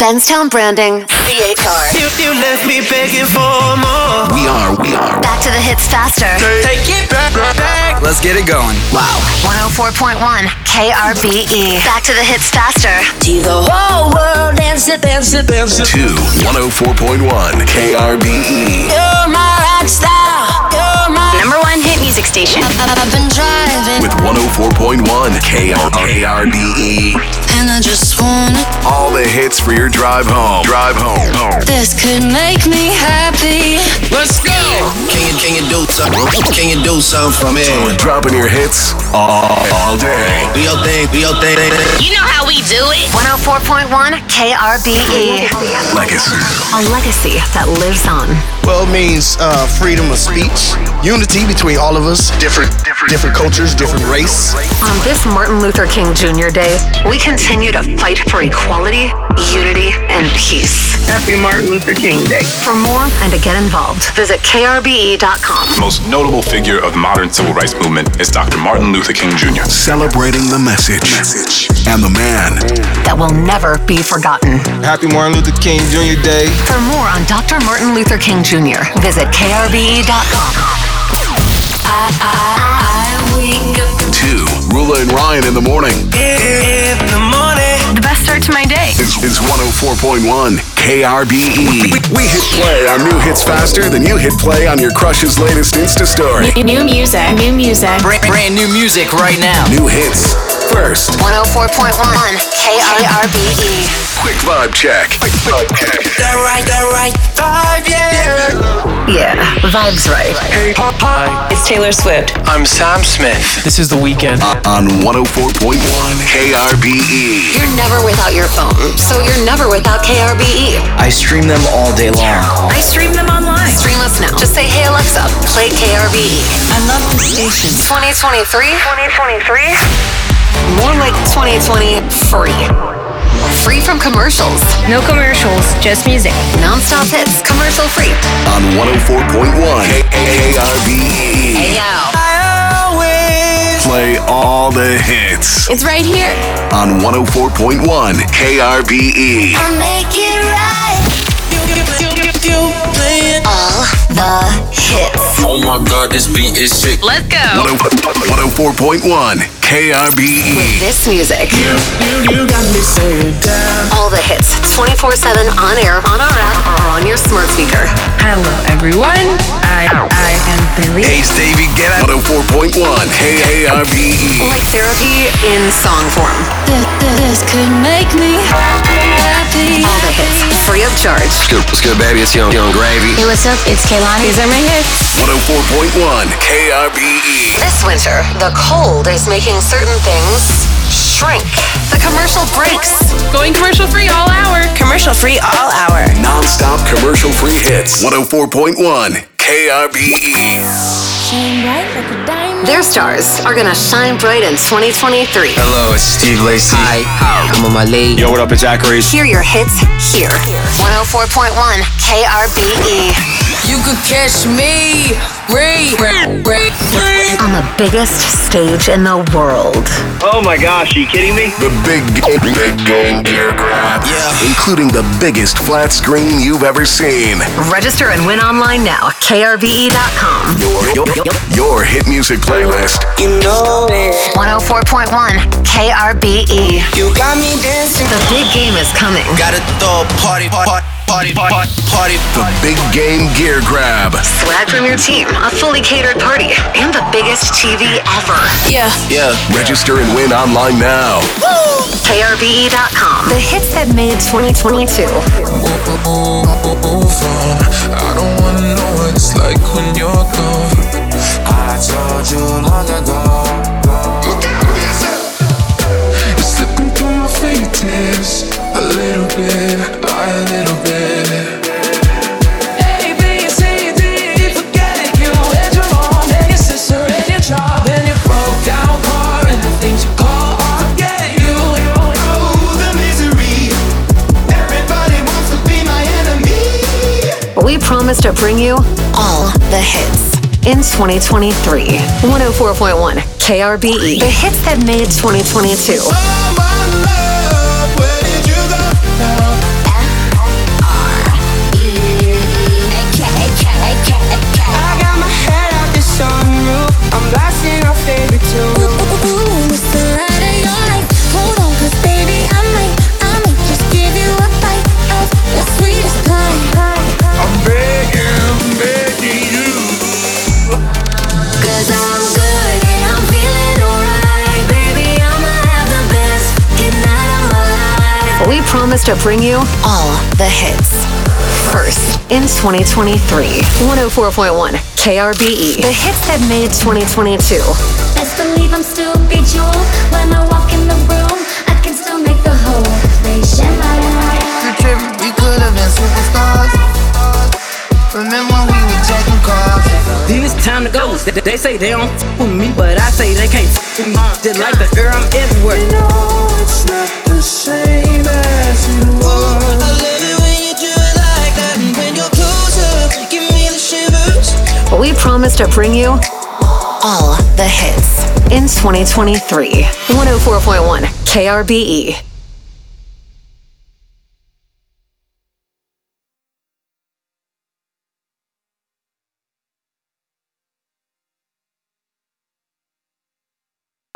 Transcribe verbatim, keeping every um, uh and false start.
Benstown Branding, C H R. You, you left me begging for more. We are, we are. Back to the hits faster. Take it back, back. Let's get it going. Wow. one oh four point one K R B E. Back to the hits faster. To the whole world, dance it, dance it, dance it. To one oh four point one K R B E. You're my rock star. You're my Number one hit music station. I've been driving With one oh four point one K R B E. and I just wanna. All the hits for your drive home. Drive home. This could make me happy. Let's go! Can you, can you do something? Can you do something for me? Dropping your hits all, all day. Do your thing, do your thing. You know how we do it. one oh four point one K R B E. Legacy. A legacy that lives on. Well, it means uh, freedom of speech, unity between all of us, different, different, different cultures, different race. On this Martin Luther King Junior Day, we continue to fight for equality, unity, and peace. Happy Martin Luther King Day. For more and to get involved, visit K R B E dot com. The most notable figure of the modern civil rights movement is Doctor Martin Luther King Junior Celebrating the message. message. And the man. That will never be forgotten. Happy Martin Luther King Junior Day. For more on Doctor Martin Luther King Junior, visit K R B E dot com. I, I, I wake up. Two. Rula and Ryan in the morning. In the morning. The best start to my day. It's, it's one oh four point one K R B E. We, we hit play on new hits faster than you hit play on your crush's latest Insta story. New music, new music. Brand, brand new music right now. New hits first. one oh four point one K R B E. Quick vibe check. Quick vibe check. That right, that right. Five, yeah. Yeah, vibes right. It's Taylor Swift. I'm Sam Smith. This is The Weeknd. Uh, on one oh four point one K R B E. You're never without your phone, so you're never without K R B E. I stream them all day long. I stream them online. Stream us now. Just say, hey Alexa, play K R B E. I love the station. twenty twenty-three? twenty twenty-three? More like twenty twenty free. Free from commercials. No commercials, just music. Non-stop hits, commercial free. On one oh four point one K R B E. Hey yo. I always Play all the hits. It's right here. On one oh four point one K R B E. I'll make it right. you, you, you playing. All the hits. Oh my god, this beat is sick. Let's go. one oh four point one K R B E. This music. You, you got me saying down. All the hits. twenty-four seven on air, on our app, or on your smart speaker. Hello, everyone. I I am Billy. Hey, Stevie, get out. one oh four point one K R B E. Like therapy in song form. This, this could make me happy. All the hits. Free of charge. What's good, baby? It's Young, Young Gravy. Hey, what's up? It's Kaylani. These are my hits. one oh four point one K R B E. This winter, the cold is making certain things shrink. The commercial breaks. Going commercial free all hour. Commercial free all hour. Non-stop commercial-free hits. one oh four point one K R B E. Shine bright like a diamond. Their stars are gonna shine bright in twenty twenty-three. Hello, it's Steve Lacy. Hi, I'm on my lead. Yo, what up? It's Zachary. Hear your hits here. one oh four point one K R B E. You could catch me. Ray, Ray, Ray, Ray. On the biggest stage in the world. Oh my gosh, are you kidding me? The big, big game gear grab. Yeah. Including the biggest flat screen you've ever seen. Register and win online now. K R B E dot com. Your, your, your hit music playlist. You know it. one oh four point one K R B E. You got me dancing. The big game is coming. Gotta throw a party, party, party, party, party. The big game gear grab. Swag from your team, a fully catered party, and the biggest T V ever. Yeah. Yeah. Register and win online now. K R B E dot com. The hits that made twenty twenty-two. I don't wanna know what it's like when you're gone. I told you long ago. You're slipping through my fingers a little bit, a little bit. A, B, C, D, forgetting you and your mom and your sister and your job and your broke down car and the things you call art. Yeah, you, you know the misery. Everybody wants to be my enemy. We promise to bring you all the hits in twenty twenty-three. one oh four point one K R B E. The hits that made twenty twenty-two. Oh my love, where did you go now? promise to bring you all the hits. First in twenty twenty-three. one oh four point one K R B E. The hits that made twenty twenty-two. Best believe I'm still bejeweled. When I walk in the room, I can still make the whole place shine. We could have been superstars. Remember when we were taking cars? Then it's time to go. They, they say they don't f with me, but I say they can't f with me. Just like the air, I'm everywhere. You know it's not the same as it was. I love it when you do it like that. And when you're closer, give me the shivers. We promise to bring you all the hits in twenty twenty-three. one oh four point one K R B E.